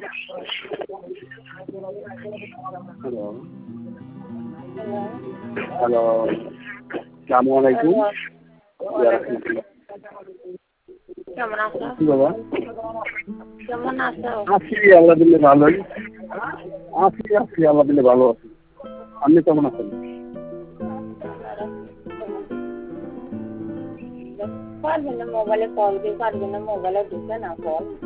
Hello, hello, আসসালামু আলাইকুম। কেমন আছো? কি বাবা? কেমন আছো? আছি আল্লাহ দিলে ভালোই। আছি আল্লাহ দিলে ভালো আছি। আপনি কেমন আছেন? পারবেন না মোবাইলে কল দিয়ে পারবেন না মোবাইলে ঢুকে না কল